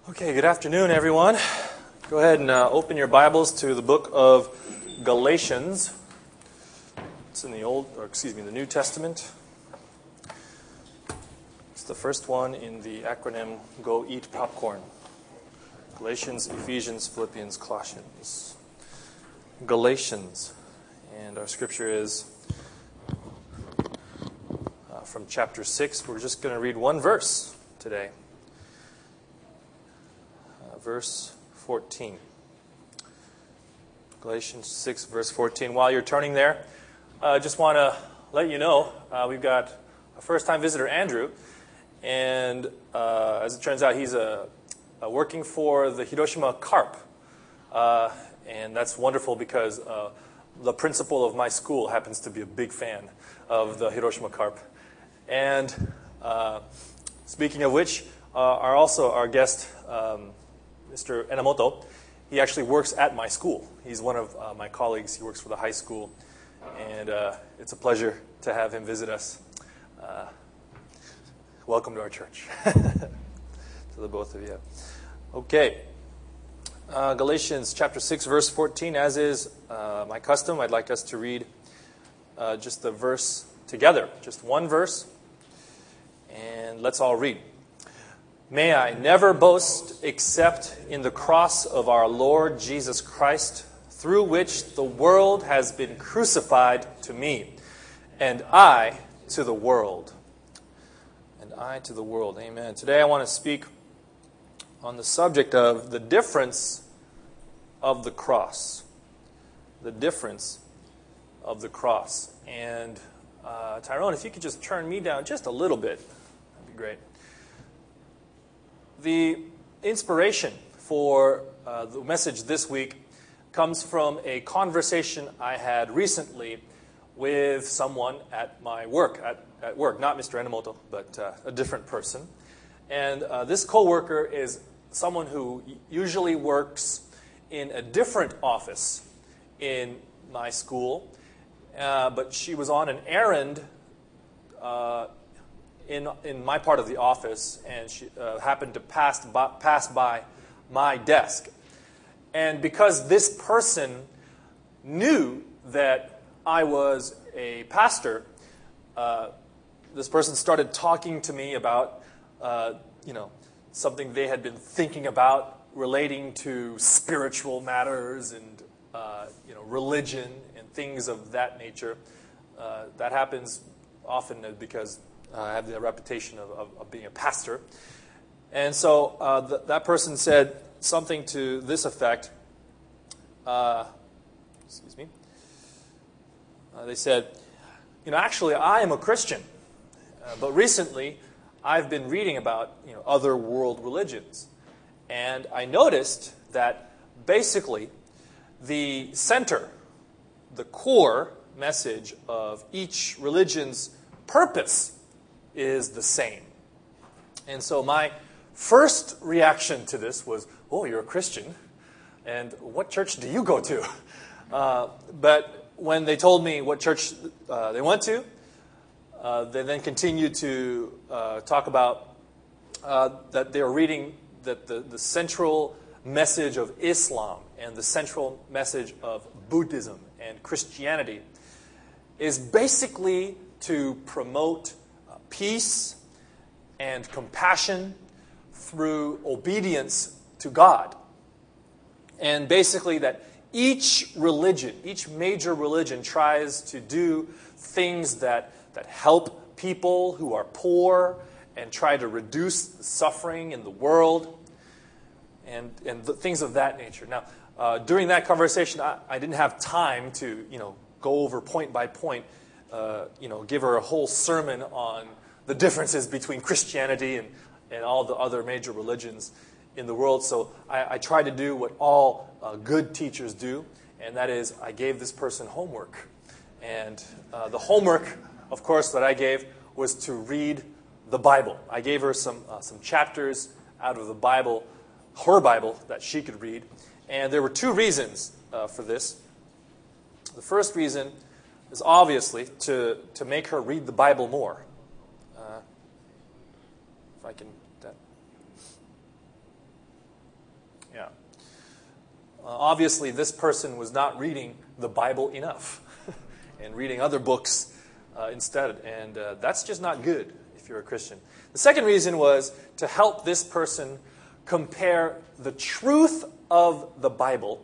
Okay, good afternoon, everyone. Go ahead and open your Bibles to the book of Galatians. It's in the the New Testament. It's the first one in the acronym Go Eat Popcorn. Galatians, Ephesians, Philippians, Colossians. Galatians. And our scripture is from chapter 6. We're just going to read one verse today. Verse 14. Galatians 6, verse 14. While you're turning there, I just want to let you know we've got a first-time visitor, Andrew. And as it turns out, he's working for the Hiroshima Carp. And that's wonderful because the principal of my school happens to be a big fan of the Hiroshima Carp. And speaking of which, our guest, Mr. Enomoto, he actually works at my school. He's one of my colleagues. He works for the high school. And it's a pleasure to have him visit us. Welcome to our church. To the both of you. Okay. Galatians chapter 6, verse 14. As is my custom, I'd like us to read just the verse together. Just one verse. And let's all read. May I never boast except in the cross of our Lord Jesus Christ, through which the world has been crucified to me, and I to the world. And I to the world. Amen. Today I want to speak on the subject of the difference of the cross. The difference of the cross. And Tyrone, if you could just turn me down just a little bit, that'd be great. The inspiration for the message this week comes from a conversation I had recently with someone at my work, at work, not Mr. Enomoto, but a different person. And this coworker is someone who usually works in a different office in my school, but she was on an errand in my part of the office, and she happened to pass by my desk. And because this person knew that I was a pastor, this person started talking to me about, something they had been thinking about relating to spiritual matters and, religion and things of that nature. That happens often because I have the reputation of being a pastor. And so that person said something to this effect. They said, actually I am a Christian, but recently I've been reading about other world religions. And I noticed that basically the center, the core message of each religion's purpose is the same. And so my first reaction to this was, oh, you're a Christian, and what church do you go to? But when they told me what church they went to, they then continued to talk about that they were reading that the central message of Islam and the central message of Buddhism and Christianity is basically to promote peace and compassion through obedience to God. And basically that each religion, each major religion tries to do things that help people who are poor and try to reduce suffering in the world and things of that nature. Now, during that conversation, I didn't have time to, go over point by point, give her a whole sermon on the differences between Christianity and all the other major religions in the world. So I tried to do what all good teachers do, and that is I gave this person homework. And the homework, of course, that I gave was to read the Bible. I gave her some chapters out of the Bible, her Bible, that she could read. And there were two reasons for this. The first reason is obviously to make her read the Bible more. If I can... Obviously, this person was not reading the Bible enough and reading other books instead. And that's just not good if you're a Christian. The second reason was to help this person compare the truth of the Bible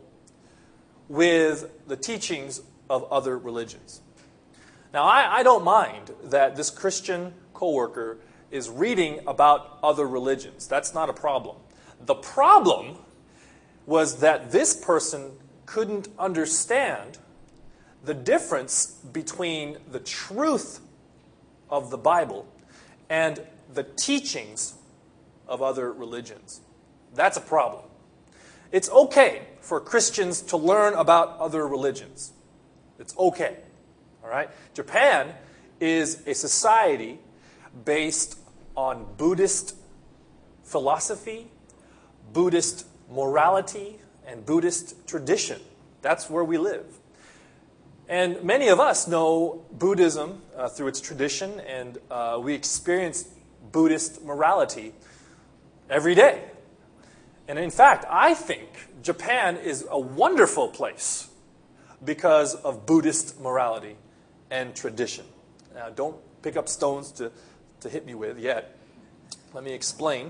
with the teachings of other religions. Now, I don't mind that this Christian coworker is reading about other religions. That's not a problem. The problem was that this person couldn't understand the difference between the truth of the Bible and the teachings of other religions. That's a problem. It's okay for Christians to learn about other religions. It's okay. All right? Japan is a society based on Buddhist philosophy, Buddhist morality, and Buddhist tradition. That's where we live. And many of us know Buddhism through its tradition, and we experience Buddhist morality every day. And in fact, I think Japan is a wonderful place because of Buddhist morality and tradition. Now, don't pick up stones to hit me with yet. Let me explain.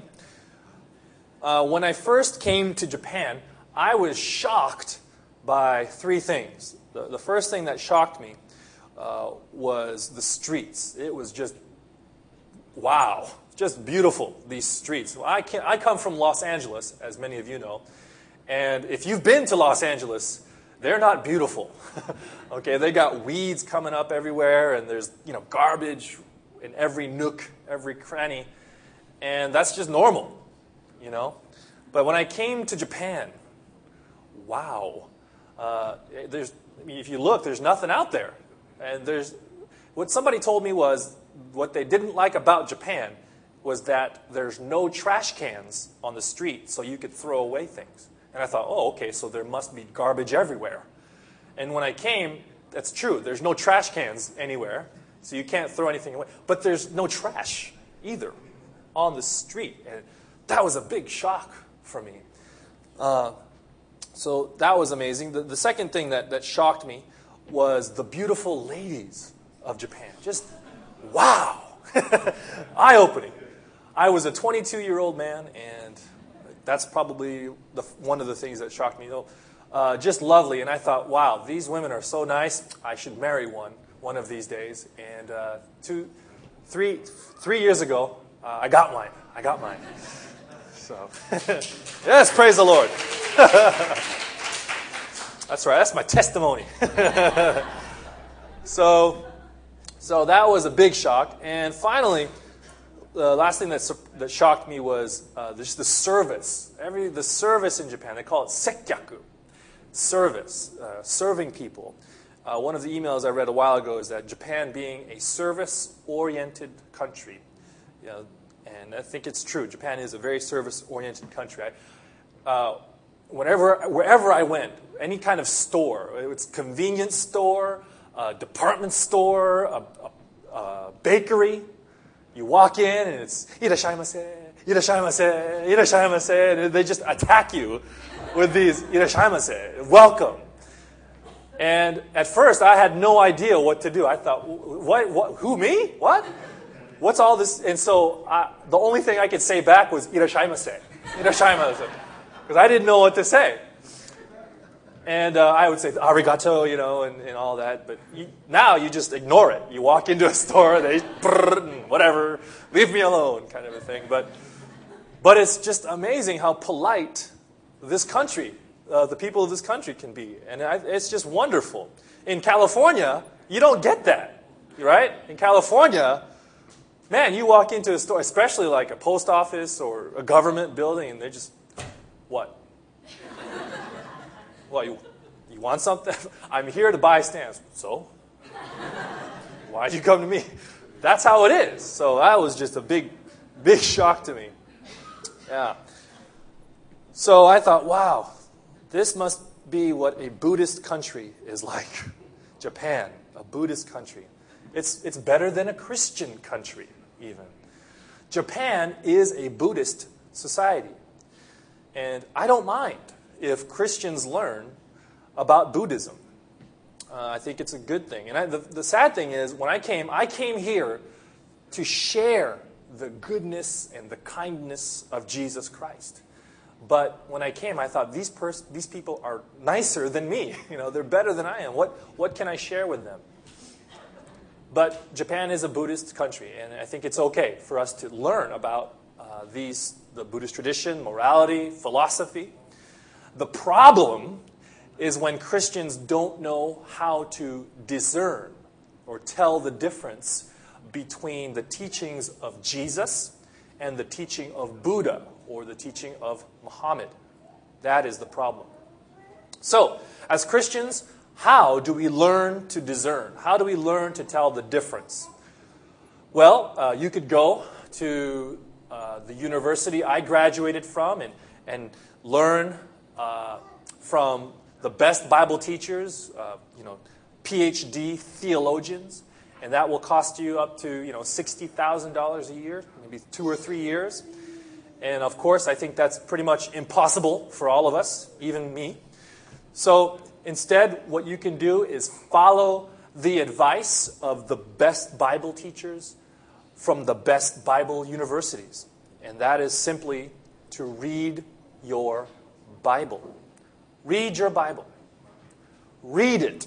When I first came to Japan, I was shocked by three things. The first thing that shocked me was the streets. It was just, wow, just beautiful, these streets. I come from Los Angeles, as many of you know, and if you've been to Los Angeles, they're not beautiful. Okay, they got weeds coming up everywhere, and there's garbage in every nook, every cranny, and that's just normal, But when I came to Japan, wow, if you look, there's nothing out there, and what somebody told me was what they didn't like about Japan was that there's no trash cans on the street, so you could throw away things. And I thought, oh, okay, so there must be garbage everywhere. And when I came, that's true. There's no trash cans anywhere, so you can't throw anything away. But there's no trash either on the street. And that was a big shock for me. So that was amazing. The second thing that shocked me was the beautiful ladies of Japan. Just, wow. Eye-opening. I was a 22-year-old man, and that's probably one of the things that shocked me. Just lovely, and I thought, wow, these women are so nice. I should marry one of these days. And 3 years ago, I got mine. So, yes, praise the Lord. That's right. That's my testimony. So that was a big shock. And finally, the last thing that shocked me was just the service. The service in Japan, they call it sekyaku, service, serving people. One of the emails I read a while ago is that Japan being a service-oriented country, and I think it's true. Japan is a very service-oriented country. Wherever I went, any kind of store, it's convenience store, a department store, a bakery, you walk in and it's irashaimase, irashaimase, irashaimase, and they just attack you with these irashaimase, welcome. And at first I had no idea what to do. I thought, what, who, me? What? What's all this? And so the only thing I could say back was irashaimase, irashaimase, because I didn't know what to say. And I would say arigato, and all that. But now you just ignore it. You walk into a store, they whatever, leave me alone, kind of a thing. But it's just amazing how polite this country, the people of this country can be. And it's just wonderful. In California, you don't get that, right? In California, man, you walk into a store, especially like a post office or a government building, and they just, what? What, you want something? I'm here to buy stamps. So? Why'd you come to me? That's how it is. So that was just a big shock to me. Yeah. So I thought, wow, this must be what a Buddhist country is like. Japan, a Buddhist country. It's better than a Christian country, even. Japan is a Buddhist society. And I don't mind if Christians learn about Buddhism. I think it's a good thing. And the sad thing is, when I came here to share the goodness and the kindness of Jesus Christ. But when I came, I thought, these people are nicer than me. They're better than I am. What can I share with them? But Japan is a Buddhist country, and I think it's okay for us to learn about the Buddhist tradition, morality, philosophy. The problem is when Christians don't know how to discern or tell the difference between the teachings of Jesus and the teaching of Buddha or the teaching of Muhammad. That is the problem. So, as Christians, how do we learn to discern? How do we learn to tell the difference? Well, you could go to the university I graduated from and learn from the best Bible teachers, PhD theologians, and that will cost you up to $60,000 a year, maybe 2 or 3 years. And of course, I think that's pretty much impossible for all of us, even me. So instead, what you can do is follow the advice of the best Bible teachers from the best Bible universities. And that is simply to read your Bible. Read your Bible. Read it.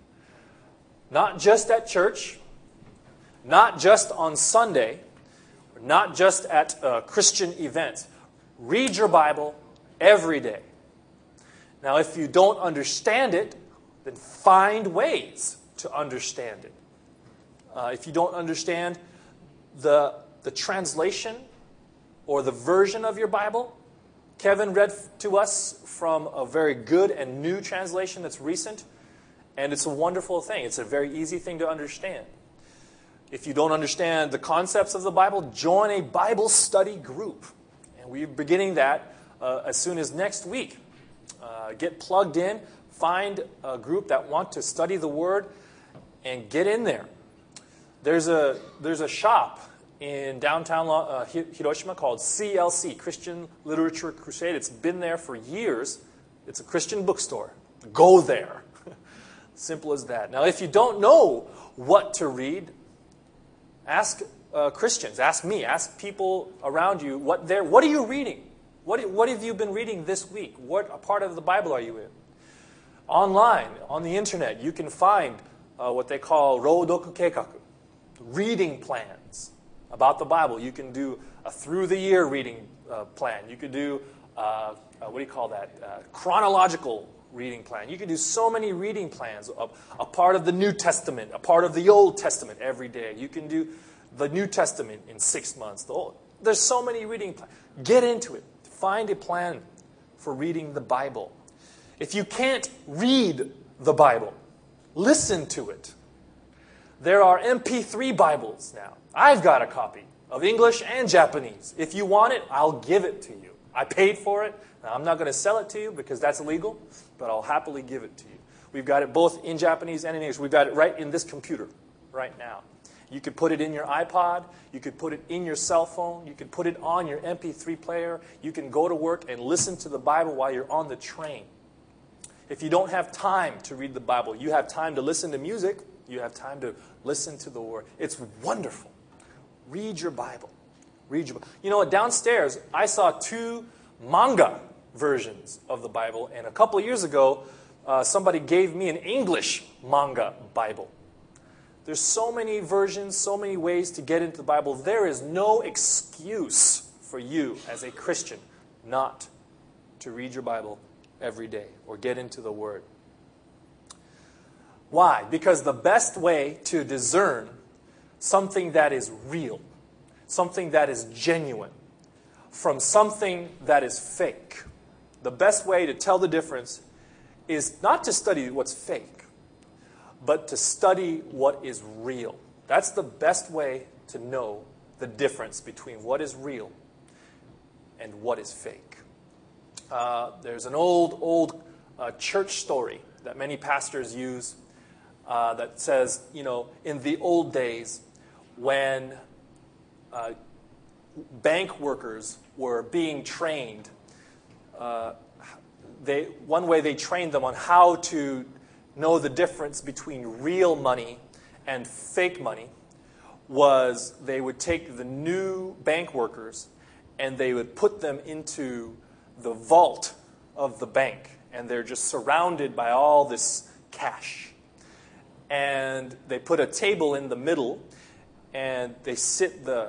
Not just at church, not just on Sunday, not just at Christian events. Read your Bible every day. Now, if you don't understand it, then find ways to understand it. If you don't understand the translation or the version of your Bible, Kevin read to us from a very good and new translation that's recent, and it's a wonderful thing. It's a very easy thing to understand. If you don't understand the concepts of the Bible, join a Bible study group. And we're beginning that as soon as next week. Get plugged in, find a group that want to study the Word, and get in there. There's a shop in downtown Hiroshima called CLC, Christian Literature Crusade. It's been there for years. It's a Christian bookstore. Go there. Simple as that. Now, if you don't know what to read, ask Christians, ask me, ask people around you what are you reading? What have you been reading this week? What part of the Bible are you in? Online, on the internet, you can find what they call Roudoku Keikaku, reading plans about the Bible. You can do a through-the-year reading plan. You could do, chronological reading plan. You can do so many reading plans, a part of the New Testament, a part of the Old Testament every day. You can do the New Testament in 6 months. There's so many reading plans. Get into it. Find a plan for reading the Bible. If you can't read the Bible, listen to it. There are MP3 Bibles now. I've got a copy of English and Japanese. If you want it, I'll give it to you. I paid for it. Now, I'm not going to sell it to you because that's illegal, but I'll happily give it to you. We've got it both in Japanese and in English. We've got it right in this computer right now. You could put it in your iPod. You could put it in your cell phone. You could put it on your MP3 player. You can go to work and listen to the Bible while you're on the train. If you don't have time to read the Bible, you have time to listen to music. You have time to listen to the Word. It's wonderful. Read your Bible. Read your Bible. You know what? Downstairs, I saw 2 manga versions of the Bible, and a couple of years ago, somebody gave me an English manga Bible. There's so many versions, so many ways to get into the Bible. There is no excuse for you as a Christian not to read your Bible every day or get into the Word. Why? Because the best way to discern something that is real, something that is genuine, from something that is fake, the best way to tell the difference is not to study what's fake, but to study what is real. That's the best way to know the difference between what is real and what is fake. There's an old church story that many pastors use that says, in the old days when bank workers were being trained, one way they trained them on how to know the difference between real money and fake money was they would take the new bank workers and they would put them into the vault of the bank, and they're just surrounded by all this cash. And they put a table in the middle, and they sit the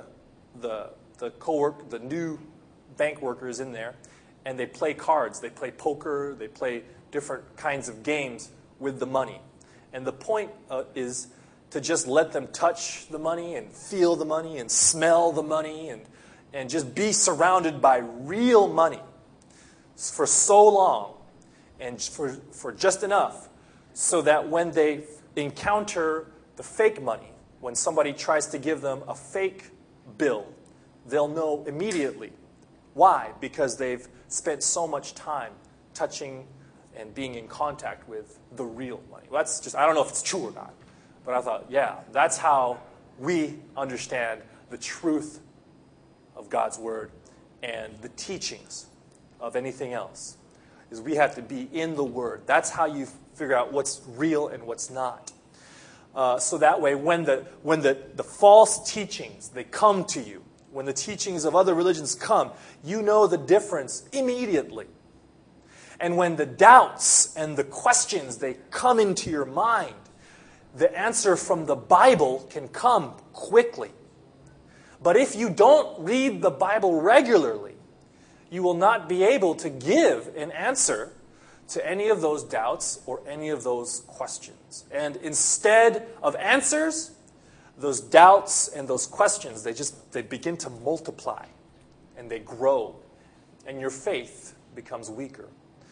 new bank workers in there, and they play cards, they play poker, they play different kinds of games with the money. And the point is to just let them touch the money and feel the money and smell the money and just be surrounded by real money for so long and for just enough so that when they encounter the fake money, when somebody tries to give them a fake bill, they'll know immediately. Why? Because they've spent so much time touching and being in contact with the real money. Well, that's just, I don't know if it's true or not, but I thought, yeah, that's how we understand the truth of God's Word and the teachings of anything else, is we have to be in the Word. That's how you figure out what's real and what's not. So that way, when the false teachings, they come to you, when the teachings of other religions come, you know the difference immediately. And when the doubts and the questions, they come into your mind, the answer from the Bible can come quickly. But if you don't read the Bible regularly, you will not be able to give an answer to any of those doubts or any of those questions. And instead of answers, those doubts and those questions, they begin to multiply and they grow, and your faith becomes weaker.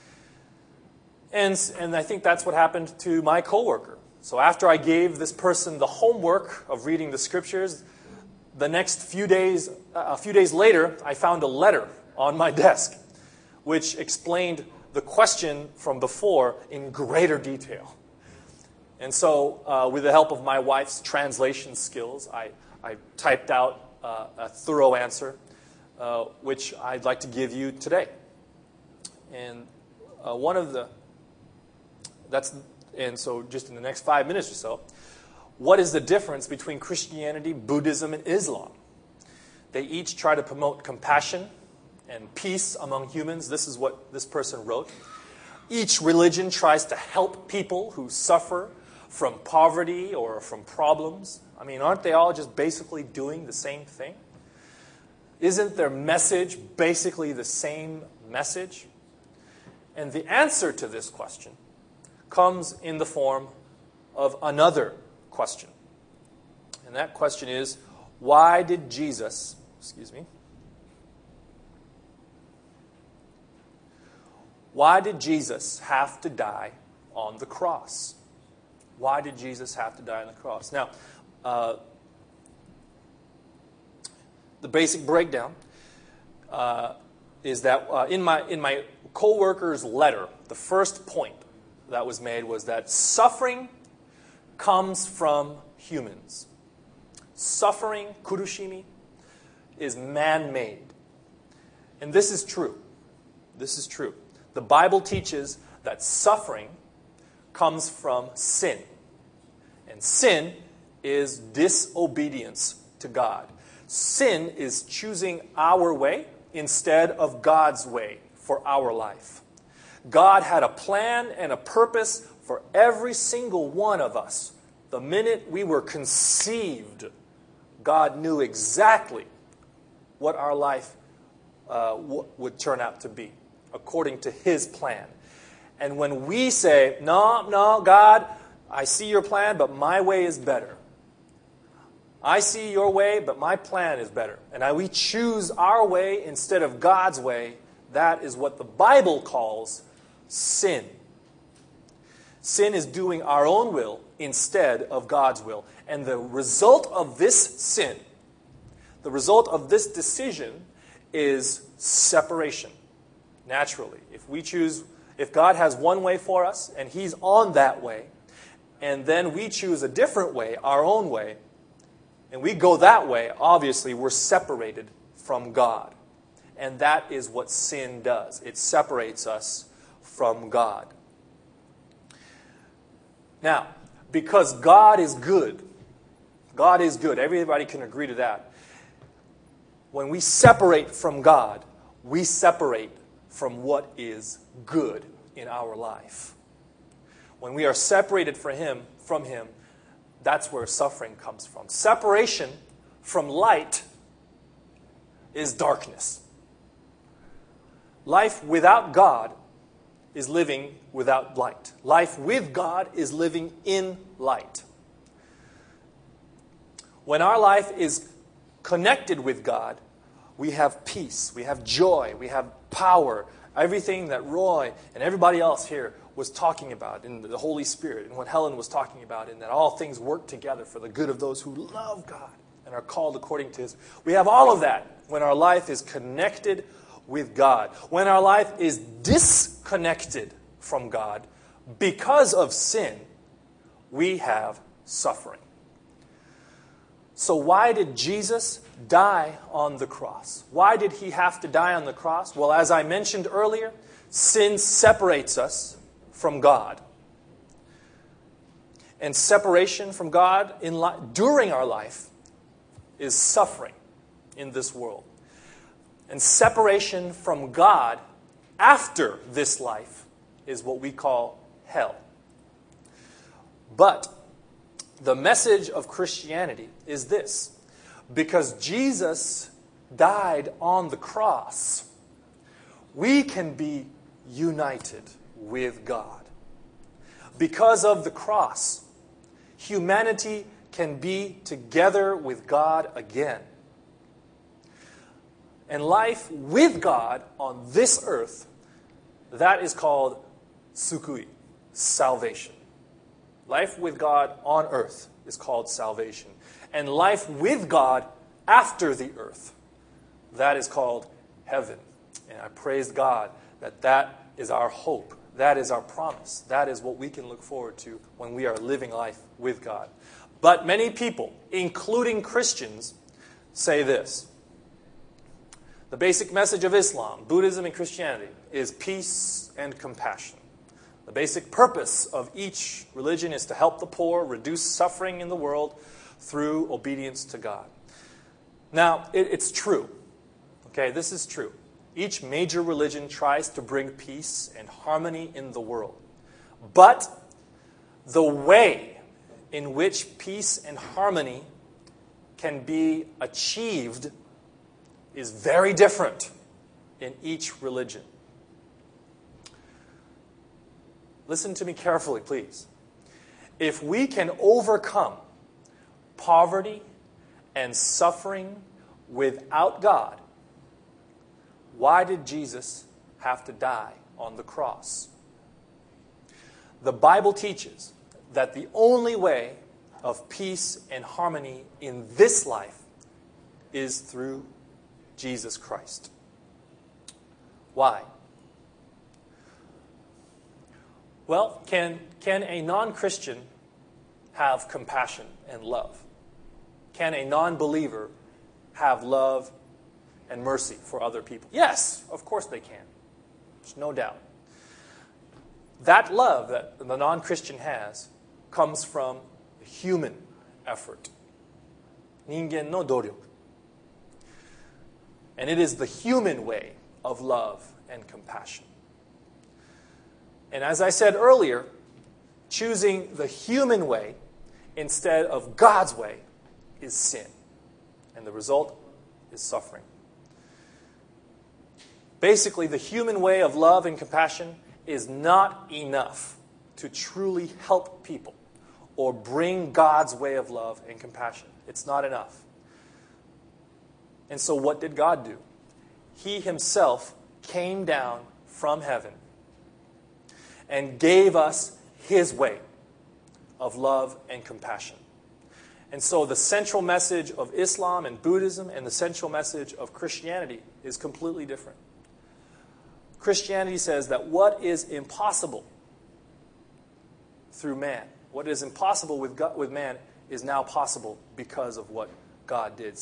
And I think that's what happened to my coworker. So after I gave this person the homework of reading the scriptures, the next few days later, I found a letter on my desk which explained the question from before in greater detail. And so, with the help of my wife's translation skills, I typed out a thorough answer, which I'd like to give you today. And so just in the next 5 minutes or so, what is the difference between Christianity, Buddhism, and Islam? They each try to promote compassion and peace among humans. This is what this person wrote. Each religion tries to help people who suffer from poverty or from problems. I mean, aren't they all just basically doing the same thing? Isn't their message basically the same message? And the answer to this question comes in the form of another question. And that question is, why did Jesus have to die on the cross? Why did Jesus have to die on the cross? Now, the basic breakdown is that in my co-worker's letter, the first point that was made was that suffering comes from humans. Suffering, kurushimi, is man-made. And this is true. This is true. The Bible teaches that suffering comes from sin. And sin is disobedience to God. Sin is choosing our way instead of God's way for our life. God had a plan and a purpose for every single one of us. The minute we were conceived, God knew exactly what our life would turn out to be, according to His plan. And when we say, no, God, I see your plan, but my way is better. I see your way, but my plan is better. And we choose our way instead of God's way. That is what the Bible calls sin. Sin is doing our own will instead of God's will. And the result of this sin, the result of this decision is separation. Naturally, if God has one way for us and He's on that way, and then we choose a different way, our own way, and we go that way, obviously we're separated from God. And that is what sin does. It separates us from God. Now, because God is good, everybody can agree to that. When we separate from God, we separate from what is good in our life. When we are separated from Him, that's where suffering comes from. Separation from light is darkness. Life without God is living without light. Life with God is living in light. When our life is connected with God, we have peace, we have joy, we have power. Everything that Roy and everybody else here was talking about in the Holy Spirit and what Helen was talking about, and that all things work together for the good of those who love God and are called according to His. We have all of that when our life is connected with God. When our life is disconnected from God because of sin, we have suffering. So why did Jesus die on the cross? Why did He have to die on the cross? Well, as I mentioned earlier, sin separates us from God. And separation from God during our life is suffering in this world. And separation from God after this life is what we call hell. But the message of Christianity is this: because Jesus died on the cross, we can be united with God. Because of the cross, humanity can be together with God again. And life with God on this earth, that is called sukui, salvation. Life with God on earth is called salvation. And life with God after the earth, that is called heaven. And I praise God that is our hope. That is our promise. That is what we can look forward to when we are living life with God. But many people, including Christians, say this: the basic message of Islam, Buddhism, and Christianity is peace and compassion. The basic purpose of each religion is to help the poor, reduce suffering in the world through obedience to God. Now, it's true. Okay, this is true. Each major religion tries to bring peace and harmony in the world. But the way in which peace and harmony can be achieved is very different in each religion. Listen to me carefully, please. If we can overcome poverty and suffering without God, why did Jesus have to die on the cross? The Bible teaches that the only way of peace and harmony in this life is through Jesus Christ. Why? Well, can a non-Christian have compassion and love? Can a non-believer have love and mercy for other people? Yes, of course they can. There's no doubt. That love that the non-Christian has comes from human effort. 人間の努力. And it is the human way of love and compassion. And as I said earlier, choosing the human way instead of God's way is sin. And the result is suffering. Basically, the human way of love and compassion is not enough to truly help people or bring God's way of love and compassion. It's not enough. And so what did God do? He Himself came down from heaven and gave us His way of love and compassion. And so the central message of Islam and Buddhism and the central message of Christianity is completely different. Christianity says that what is impossible through man, what is impossible with man, is now possible because of what God did.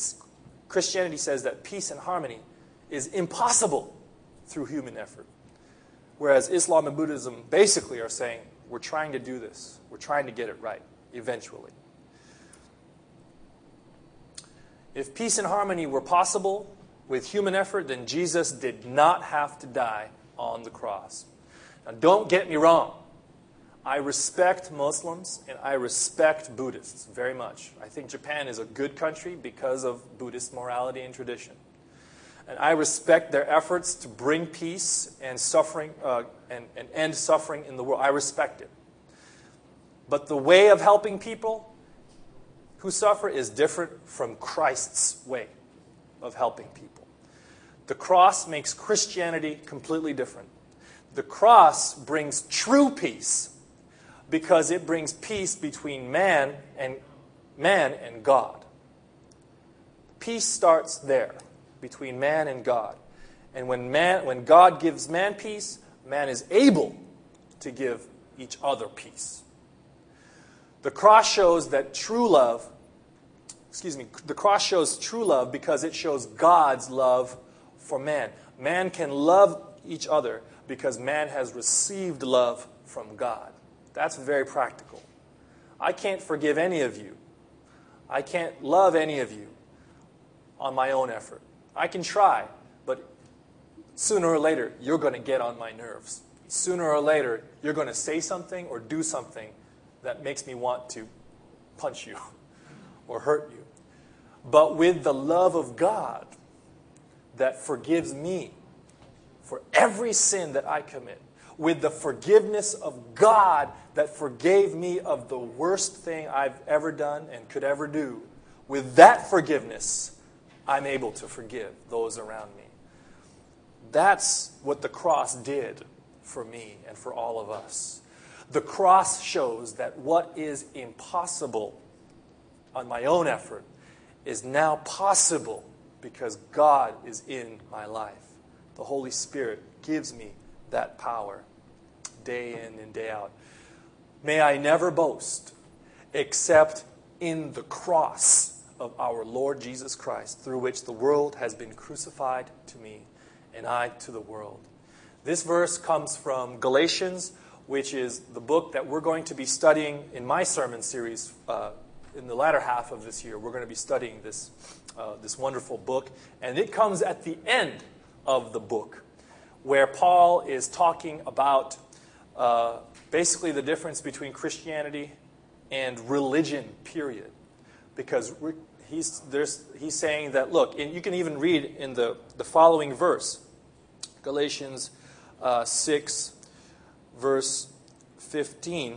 Christianity says that peace and harmony is impossible through human effort. Whereas Islam and Buddhism basically are saying, we're trying to do this. We're trying to get it right, eventually. If peace and harmony were possible with human effort, then Jesus did not have to die on the cross. Now, don't get me wrong. I respect Muslims and I respect Buddhists very much. I think Japan is a good country because of Buddhist morality and tradition. And I respect their efforts to bring peace and suffering and end suffering in the world. I respect it. But the way of helping people who suffer is different from Christ's way of helping people. The cross makes Christianity completely different. The cross brings true peace because it brings peace between man and God. Peace starts there, between man and God. And when God gives man peace, man is able to give each other peace. The cross shows that true love, the cross shows true love because it shows God's love for man. Man can love each other because man has received love from God. That's very practical. I can't forgive any of you. I can't love any of you on my own effort. I can try, but sooner or later, you're going to get on my nerves. Sooner or later, you're going to say something or do something that makes me want to punch you or hurt you. But with the love of God that forgives me for every sin that I commit, with the forgiveness of God that forgave me of the worst thing I've ever done and could ever do, with that forgiveness, I'm able to forgive those around me. That's what the cross did for me and for all of us. The cross shows that what is impossible on my own effort is now possible because God is in my life. The Holy Spirit gives me that power day in and day out. May I never boast except in the cross of our Lord Jesus Christ, through which the world has been crucified to me and I to the world. This verse comes from Galatians, which is the book that we're going to be studying in my sermon series in the latter half of this year. We're going to be studying this wonderful book. And it comes at the end of the book, where Paul is talking about basically the difference between Christianity and religion, period. Because he's saying that, look, and you can even read in the following verse, Galatians 6, verse 15.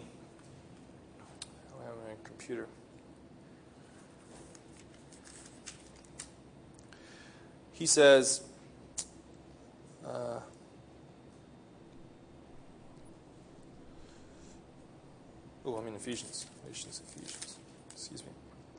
I have my computer. He says, I'm in Ephesians. Excuse me.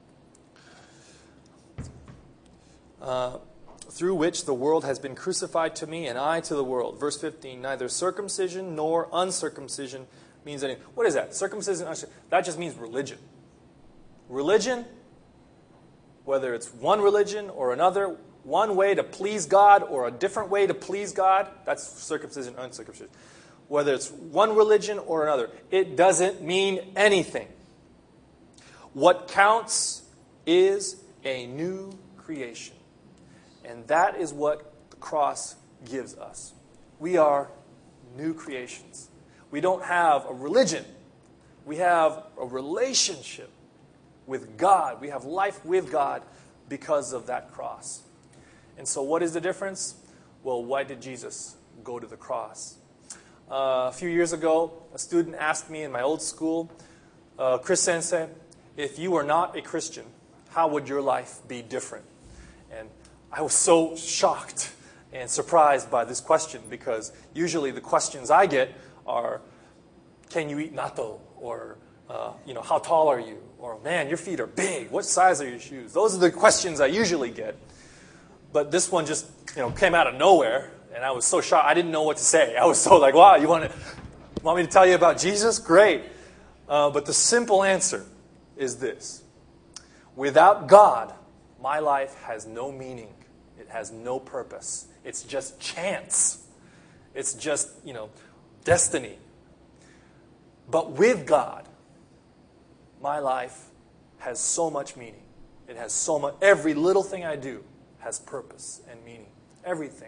Through which the world has been crucified to me and I to the world. Verse 15, neither circumcision nor uncircumcision means anything. What is that? Circumcision, that just means religion. Religion, whether it's one religion or another, one way to please God or a different way to please God, that's circumcision, uncircumcision. Whether it's one religion or another, it doesn't mean anything. What counts is a new creation. And that is what the cross gives us. We are new creations. We don't have a religion. We have a relationship with God. We have life with God because of that cross. And so what is the difference? Well, why did Jesus go to the cross? A few years ago, a student asked me in my old school, Chris Sensei, if you were not a Christian, how would your life be different? And I was so shocked and surprised by this question because usually the questions I get are, can you eat natto? Or, how tall are you? Or, man, your feet are big. What size are your shoes? Those are the questions I usually get. But this one just, came out of nowhere. And I was so shocked. I didn't know what to say. I was so like, wow, you want me to tell you about Jesus? Great. But the simple answer is this. Without God, my life has no meaning. It has no purpose. It's just chance. It's just, destiny. But with God, my life has so much meaning. It has so much. Every little thing I do has purpose and meaning. Everything.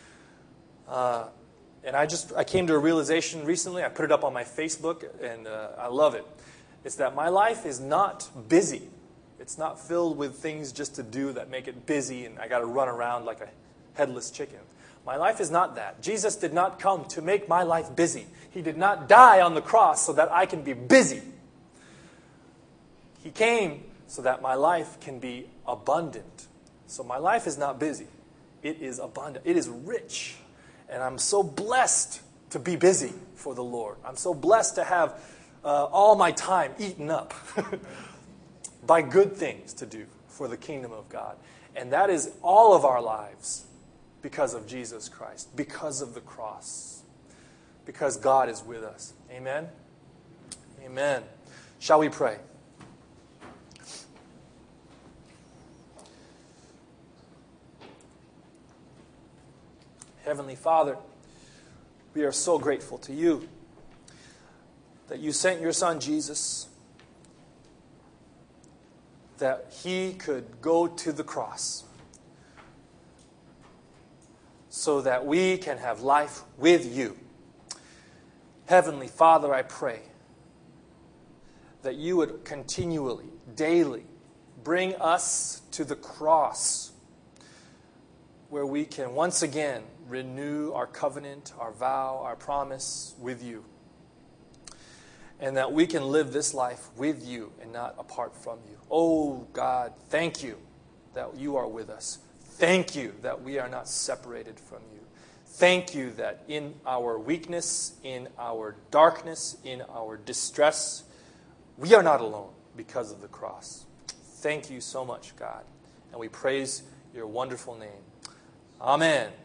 And I came to a realization recently. I put it up on my Facebook, and I love it. It's that my life is not busy. It's not filled with things just to do that make it busy, and I got to run around like a headless chicken. My life is not that. Jesus did not come to make my life busy. He did not die on the cross so that I can be busy. He came so that my life can be abundant. So my life is not busy. It is abundant. It is rich. And I'm so blessed to be busy for the Lord. I'm so blessed to have all my time eaten up by good things to do for the kingdom of God. And that is all of our lives because of Jesus Christ, because of the cross, because God is with us. Amen? Amen. Shall we pray? Heavenly Father, we are so grateful to you that you sent your Son Jesus, that he could go to the cross so that we can have life with you. Heavenly Father, I pray that you would continually, daily, bring us to the cross where we can once again renew our covenant, our vow, our promise with you. And that we can live this life with you and not apart from you. Oh God, thank you that you are with us. Thank you that we are not separated from you. Thank you that in our weakness, in our darkness, in our distress, we are not alone because of the cross. Thank you so much, God. And we praise your wonderful name. Amen.